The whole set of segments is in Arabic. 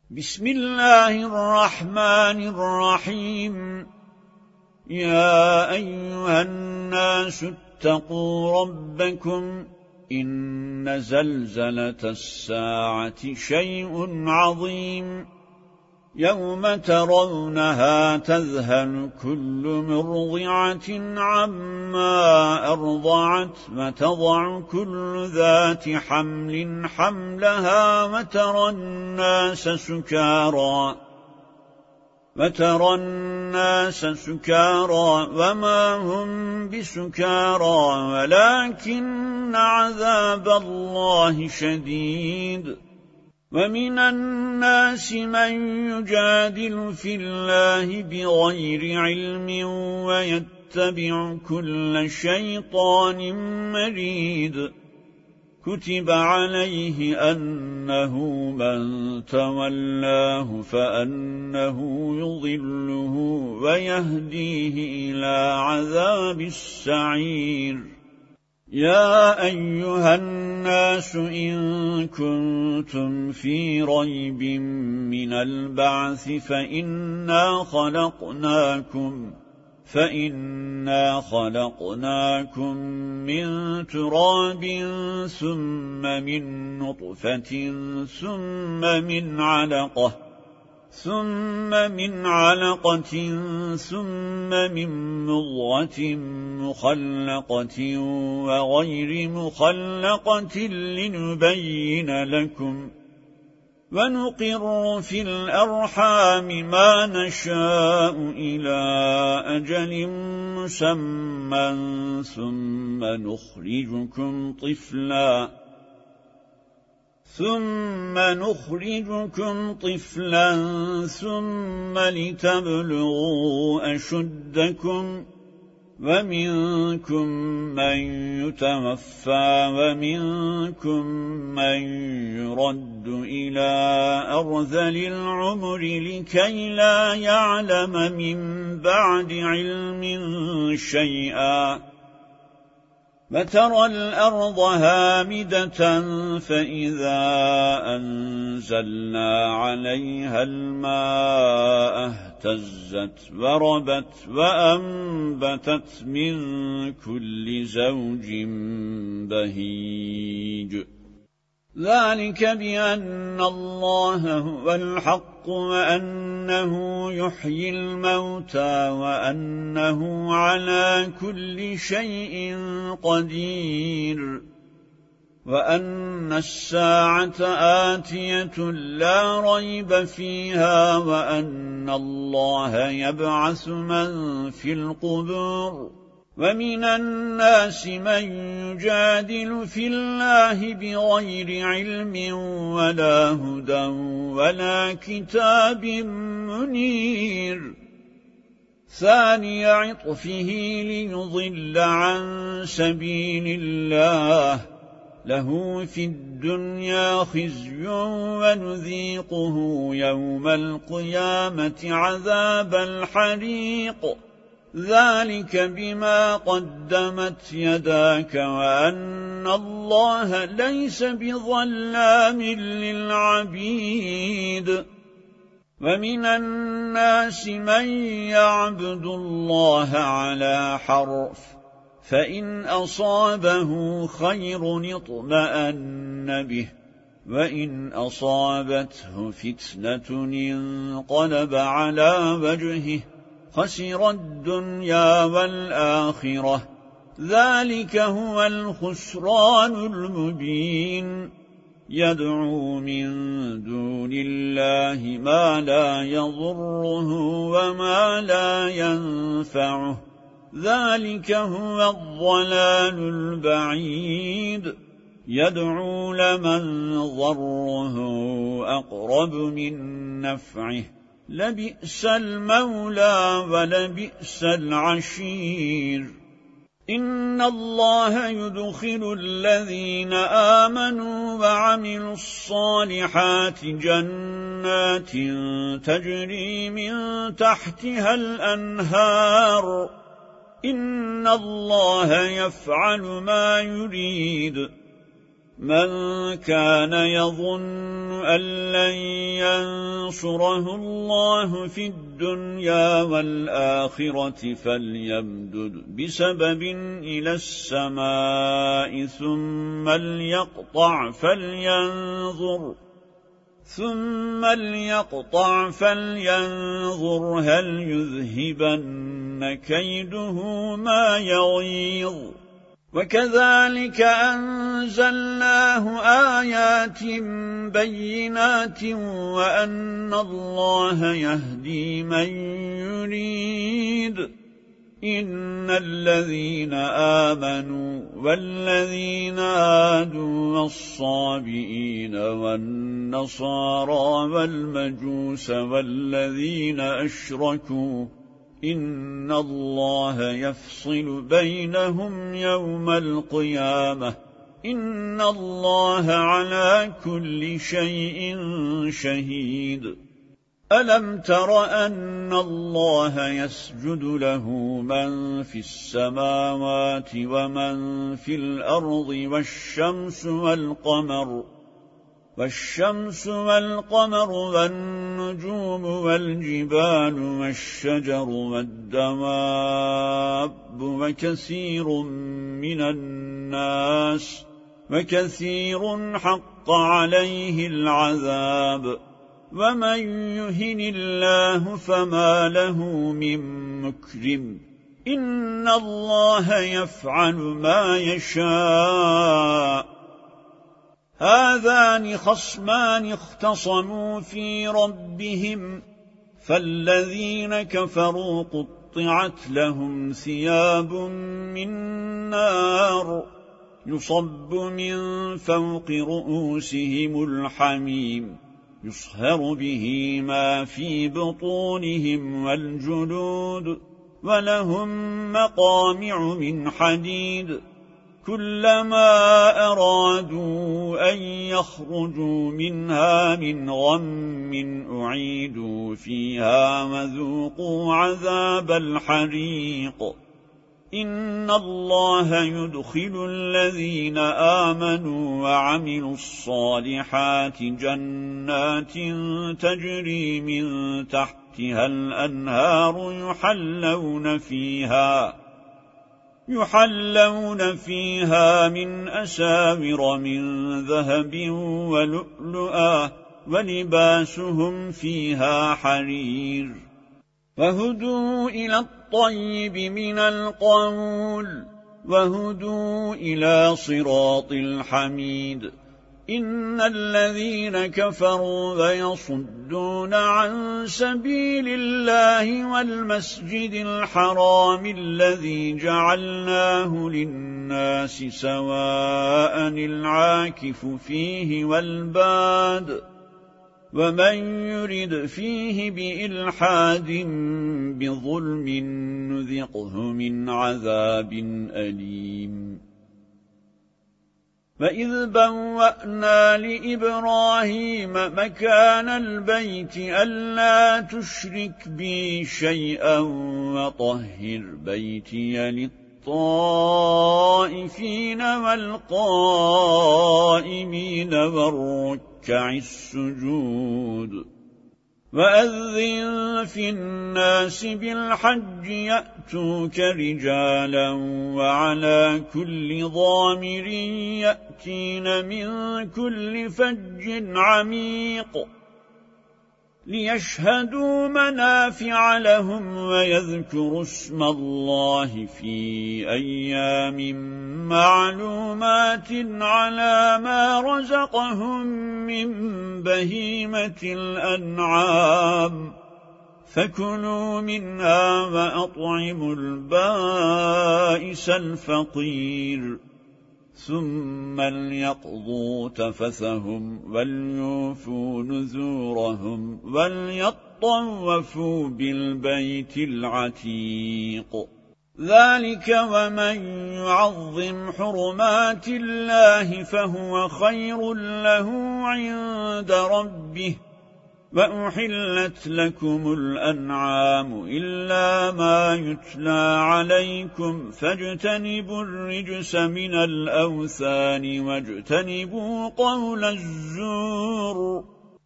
بسم الله الرحمن الرحيم. يا أيها الناس اتقوا ربكم إن زلزلة الساعة شيء عظيم يوم ترونها تذهل كل مرضعة عما أرضعت وتضع كل ذات حمل حملها وترى الناس سكارى وما هم بسكارى ولكن عذاب الله شديد. ومن الناس من يجادل في الله بغير علم ويتبع كل شيطان مريد. كتب عليه أنه من تولاه فأنه يضله ويهديه إلى عذاب السعير. يا أيها الناس إن كنتم في ريب من البعث فإنا خلقناكم من تراب ثم من نطفة ثم من علقة ثم من مضغة مخلقة وغير مخلقة لنبين لكم. ونقر في الأرحام ما نشاء إلى أجل مسمى ثم نخرجكم طفلا ثم لتبلغوا أشدكم. ومنكم من يتوفى ومنكم من يرد إلى أرذل العمر لكي لا يعلم من بعد علم شيئا. وترى الأرض هامدة فإذا أنزلنا عليها الماء اهتزت وربت وأنبتت من كل زوج بهيج. ذلك بأن الله هو الحق وأنه يحيي الموتى وأنه على كل شيء قدير. وأن الساعة آتية لا ريب فيها وأن الله يبعث من في القبور. ومن الناس من يجادل في الله بغير علم ولا هدى ولا كتاب منير. ثاني عطفه ليضل عن سبيل الله له في الدنيا خزي ونذيقه يوم القيامة عذاب الحريق. ذلك بما قدمت يداك وأن الله ليس بظلام للعبيد. ومن الناس من يعبد الله على حرف فإن أصابه خير اطمأن به وإن أصابته فتنة انقلب على وجهه خسر الدنيا والآخرة. ذلك هو الخسران المبين. يدعو من دون الله ما لا يضره وما لا ينفعه. ذلك هو الضلال البعيد. يدعو لمن ضره أقرب من نفعه. لبئس المولى ولبئس العشير. إن الله يدخل الذين آمنوا وعملوا الصالحات جنات تجري من تحتها الأنهار. إن الله يفعل ما يريد. من كان يظن أن لن ينصره الله في الدنيا والآخرة فليمدد بسبب إلى السماء ثم ليقطع فلينظر هل يذهبن كيده ما يغيظ وكذلك أنزلناه آيات بينات وأن الله يهدي من يريد إن الذين آمنوا والذين هادوا والصابئين والنصارى والمجوس والذين أشركوا إن الله يفصل بينهم يوم القيامة إن الله على كل شيء شهيد ألم تر أن الله يسجد له من في السماوات ومن في الأرض والشمس والقمر والنجوم والجبال والشجر والدواب وكثير حق عليه العذاب ومن يهن الله فما له من مكرم إن الله يفعل ما يشاء هذان خصمان اختصموا في ربهم فالذين كفروا قطعت لهم ثياب من نار يصب من فوق رؤوسهم الحميم يصهر به ما في بطونهم والجلود ولهم مقامع من حديد كلما أرادوا أن يخرجوا منها من غم أعيدوا فيها وذوقوا عذاب الحريق إن الله يدخل الذين آمنوا وعملوا الصالحات جنات تجري من تحتها الأنهار يحلون فيها من أساور من ذهب ولؤلؤا ولباسهم فيها حرير وهدوا إلى الطيب من القول وهدوا إلى صراط الحميد إن الذين كفروا ويصدون عن سبيل الله والمسجد الحرام الذي جعلناه للناس سواء العاكف فيه والباد ومن يرد فيه بإلحاد بظلم نذقه من عذاب أليم وإذ بوأنا لإبراهيم مكان البيت ألا تشرك بي شيئا وطهر بيتي للطائفين والقائمين والركع السجود وأذن في الناس بالحج يأتوك رجالا وعلى كل ضامر يأتين من كل فج عميق ليشهدوا منافع لهم ويذكروا اسم الله في أيام معلومات على ما رزقهم من بهيمة الأنعام فكلوا منها وأطعموا البائس الفقير ثم ليقضوا تفثهم وليوفوا نذورهم وليطوفوا بالبيت العتيق ذلك ومن يعظم حرمات الله فهو خير له عند ربه وأحلت لكم الأنعام إلا ما يتلى عليكم فاجتنبوا الرجس من الأوثان واجتنبوا قول الزور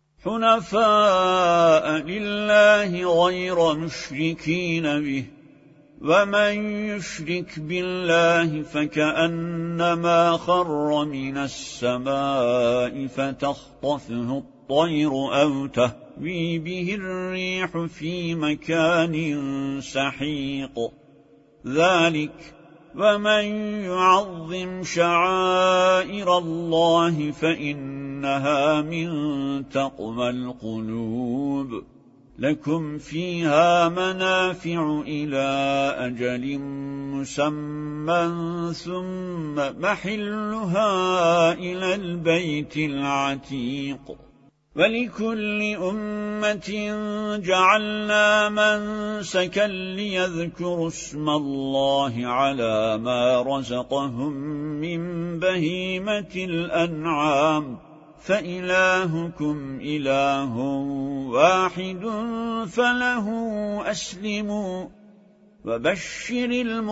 حنفاء لله غير مشركين به ومن يشرك بالله فكأنما خر من السماء فتخطفه الطير أو تهوي به الريح في مكان سحيق ذلك ومن يعظم شعائر الله فإنها من تقوى القلوب لكم فيها منافع إلى أجل مسمى ثم محلها إلى البيت العتيق ولكل أمة جعلنا منسكا ليذكروا اسم الله على ما رزقهم من بهيمة الأنعام فإلهكم إله واحد فله أسلموا وبشر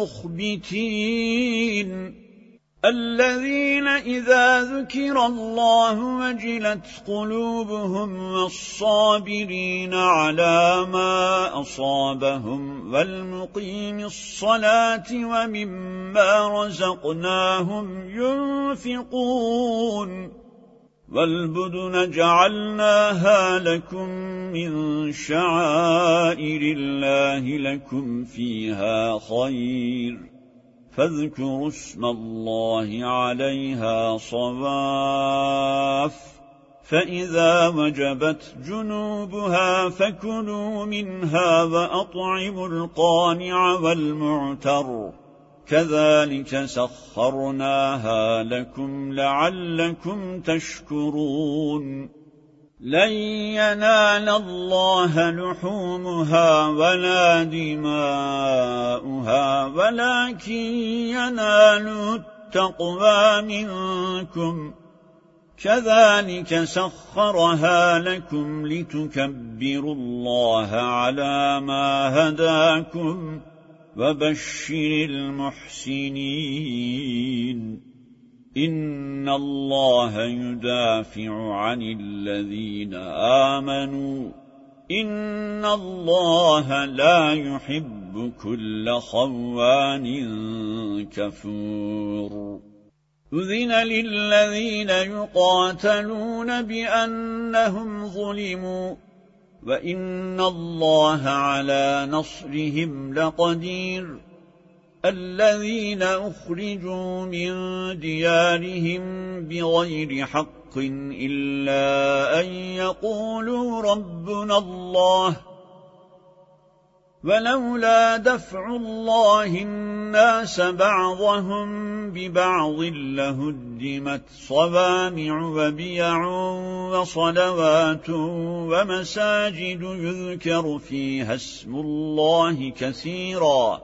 المخبتين الذين إذا ذكر الله وجلت قلوبهم والصابرين على ما أصابهم والمقيم الصلاة ومما رزقناهم ينفقون والبدن جعلناها لكم من شعائر الله لكم فيها خير فاذكروا اسم الله عليها صواف فإذا وجبت جنوبها فكلوا منها وأطعموا القانع والمعتر كذلك سخرناها لكم لعلكم تشكرون لن ينال الله لحومها ولا دماؤها ولكن يناله التقوى منكم كذلك سخرها لكم لتكبروا الله على ما هداكم وبشر المحسنين إن الله يدافع عن الذين آمنوا إن الله لا يحب كل خوان كفور أذن للذين يقاتلون بأنهم ظلموا وإن الله على نصرهم لقدير الذين أخرجوا من ديارهم بغير حق إلا أن يقولوا ربنا الله ولولا دفع الله الناس بعضهم ببعض لهدمت صوامع وبيع وصلوات ومساجد يذكر فيها اسم الله كثيرا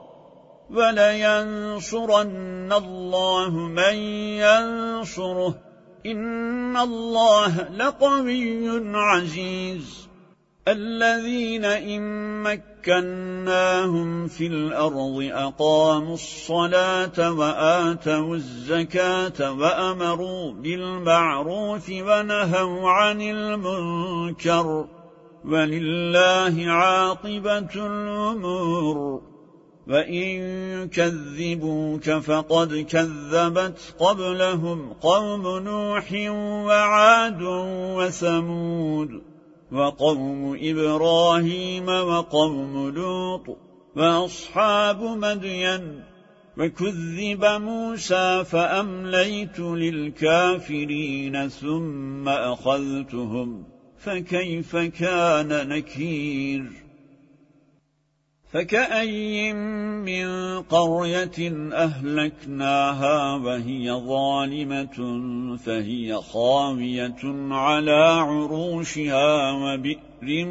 ولينصرن الله من ينصره إن الله لقوي عزيز الذين إن مكناهم في الأرض أقاموا الصلاة وآتوا الزكاة وأمروا بالمعروف ونهوا عن المنكر ولله عاقبة الأمور وإن كذبوك فقد كذبت قبلهم قوم نوح وعاد وثمود وقوم إبراهيم وقوم لوط وأصحاب مدين وكذب موسى فأمليت للكافرين ثم أخذتهم فكيف كان نكير فكأي من قرية أهلكناها وهي ظالمة فهي خاوية على عروشها وبئر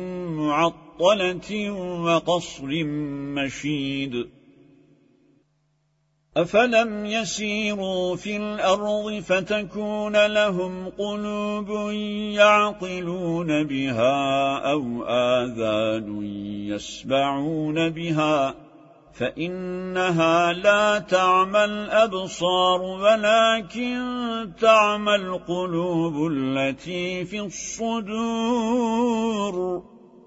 معطلة وقصر مشيد أفلم يسيروا في الأرض فتكون لهم قلوب يعقلون بها أو آذان يسمعون بها فإنها لا تعمى الأبصار ولكن تعمى القلوب التي في الصدور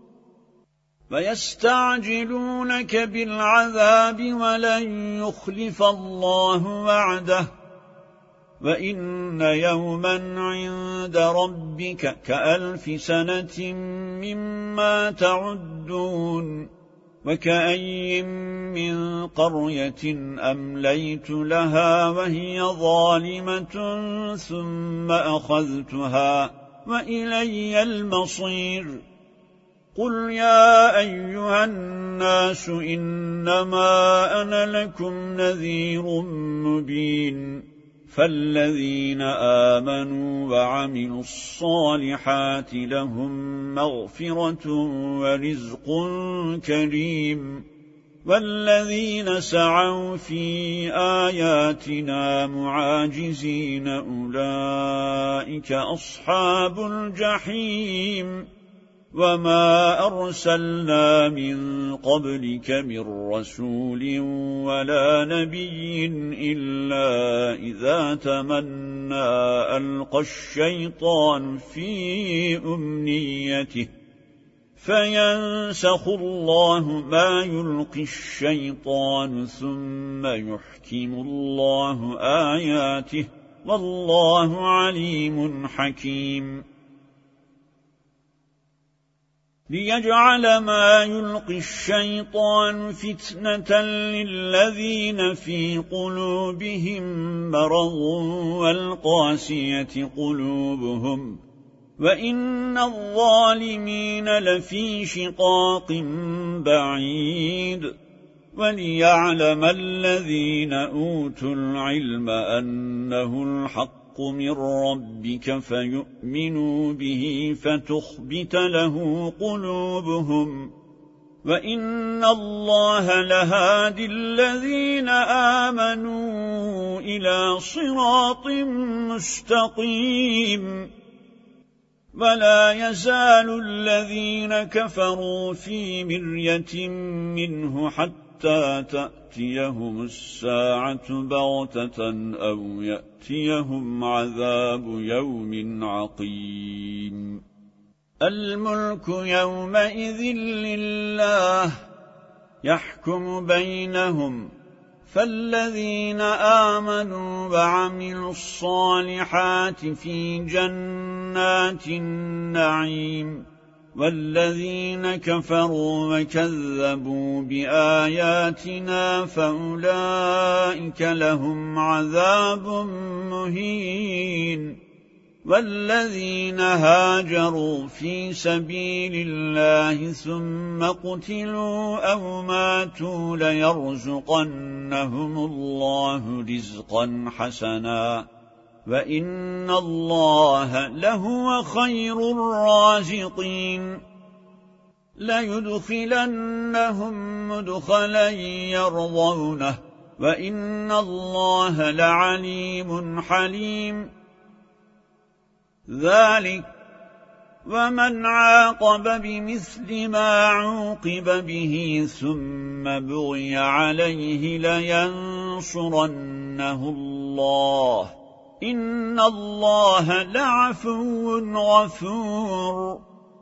فيستعجلونك بالعذاب ولن يخلف الله وعده وإن يوما عند ربك كألف سنة مما تعدون وكأي من قرية أمليت لها وهي ظالمة ثم أخذتها وإلي المصير قل يا أيها الناس إنما أنا لكم نذير مبين فالذين آمنوا وعملوا الصالحات لهم مغفرة ورزق كريم والذين سعوا في آياتنا معاجزين أولئك أصحاب الجحيم وما أرسلنا من قبلك من رسول ولا نبي إلا إذا تمنى ألقى الشيطان في أمنيته فينسخ الله ما يلقي الشيطان ثم يحكم الله آياته والله عليم حكيم ليجعل ما يلقي الشيطان فتنة للذين في قلوبهم مرض والقاسية قلوبهم وإن الظالمين لفي شقاق بعيد وليعلم الذين أوتوا العلم أنه الحق من ربك فيؤمنوا به فتخبت له قلوبهم وإن الله لهادي الذين آمنوا إلى صراط مستقيم ولا يزال الذين كفروا في مرية منه حتى تأتيهم الساعة بغتة أو يأتيهم عذاب يوم عقيم الملك يومئذ لله يحكم بينهم فالذين آمنوا وعملوا الصالحات في جنات النعيم والذين كفروا وكذبوا بآياتنا فأولئك لهم عذاب مهين والذين هاجروا في سبيل الله ثم قتلوا أو ماتوا ليرزقنهم الله رزقا حسنا وإن الله لهو خير الرازقين ليدخلنهم مدخلا يرضونه وإن الله لعليم حليم ذلك ومن عاقب بمثل ما عوقب به ثم بغي عليه لينصرنه الله إن الله لعفو غفور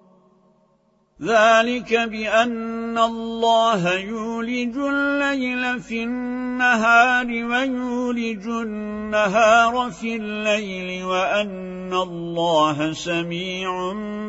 ذلك بأن الله يولج الليل في النهار ويولج النهار في الليل وأن الله سميع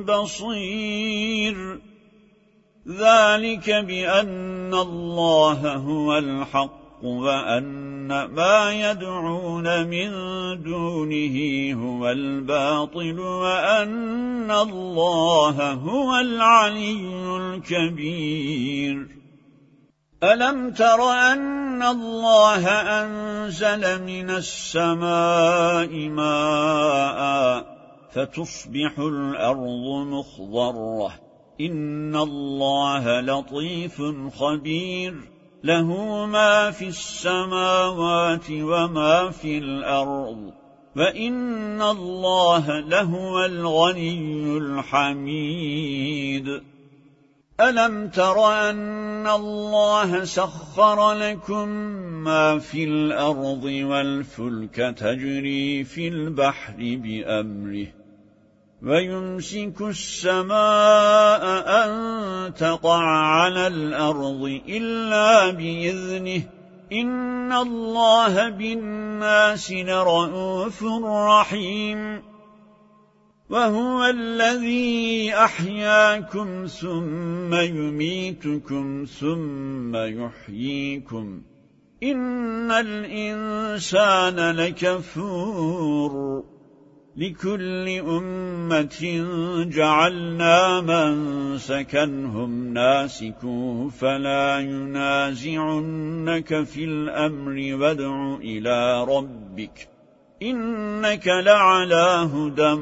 بصير ذلك بأن الله هو الحق وأن ما يدعون من دونه هو الباطل وأن الله هو العلي الكبير ألم تر أن الله أنزل من السماء ماء فتصبح الأرض مخضرة إن الله لطيف خبير له ما في السماوات وما في الأرض وإن الله لهو الغني الحميد ألم تر أن الله سخر لكم ما في الأرض والفلك تجري في البحر بأمره ويمسك السماء أن تقع على الأرض إلا بإذنه إن الله بالناس لرءوف رحيم وهو الذي أحياكم ثم يميتكم ثم يحييكم إن الإنسان لكفور لكل أمة جعلنا منسكا هم ناسكوه فلا ينازعنك في الأمر وادع إلى ربك إنك لعلى هدى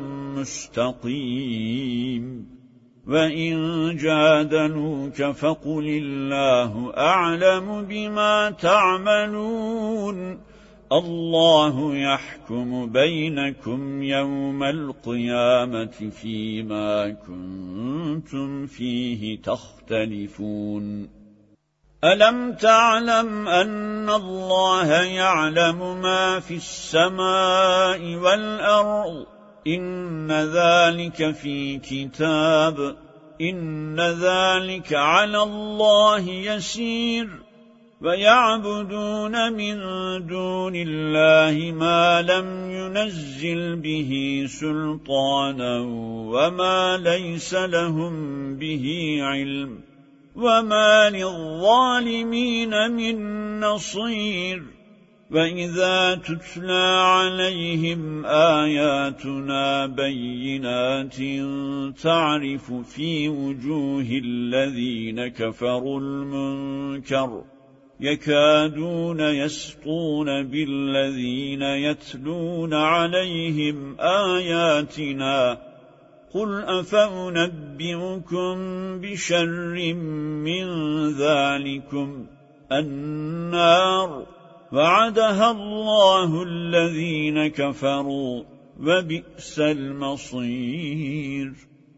مستقيم وإن جادلوك فقل الله أعلم بما تعملون الله يحكم بينكم يوم القيامة فيما كنتم فيه تختلفون ألم تعلم أن الله يعلم ما في السماء والأرض إن ذلك في كتاب إن ذلك على الله يسير ويعبدون من دون الله ما لم ينزل به سلطانا وما ليس لهم به علم وما للظالمين من نصير وإذا تتلى عليهم آياتنا بينات تعرف في وجوه الذين كفروا المنكر يكادون يسطون بالذين يتلون عليهم آياتنا قل أفأنبئكم بشر من ذلكم النار وعدها الله الذين كفروا وبئس المصير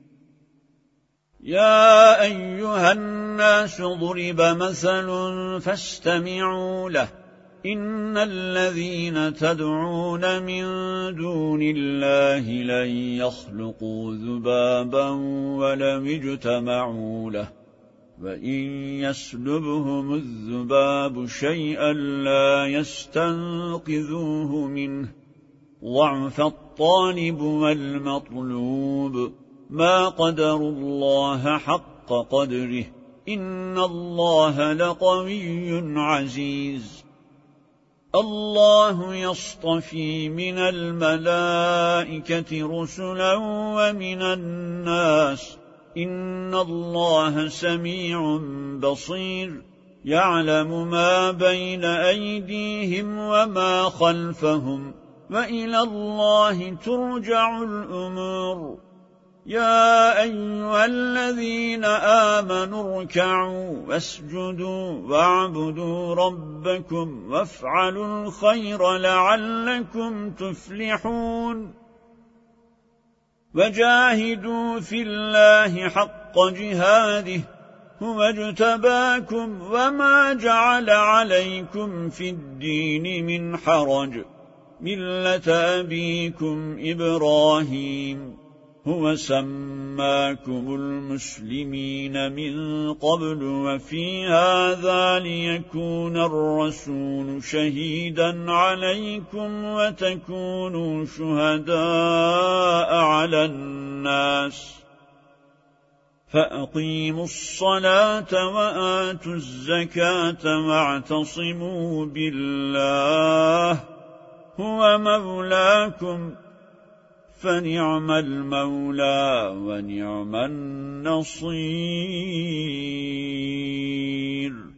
يا أيها الناس ضرب مثل فاستمعوا له إن الذين تدعون من دون الله لن يخلقوا ذبابا ولم اجتمعوا له وإن يسلبهم الذباب شيئا لا يستنقذوه منه ضعف الطالب والمطلوب ما قدر الله حق قدره إن الله لقوي عزيز الله يصطفي من الملائكة رسلا ومن الناس إن الله سميع بصير يعلم ما بين أيديهم وما خلفهم وإلى الله ترجع الأمور يا أيها الذين آمنوا اركعوا واسجدوا واعبدوا ربكم وافعلوا الخير لعلكم تفلحون وجاهدوا في الله حق جهاده هو اجتباكم وما جعل عليكم في الدين من حرج ملة أبيكم إبراهيم هو سماكم المسلمين من قبل وفي هذا ليكون الرسول شهيدا عليكم وتكونوا شهداء على الناس فأقيموا الصلاة وآتوا الزكاة واعتصموا بالله هو مولاكم فنعم المولى ونعم النصير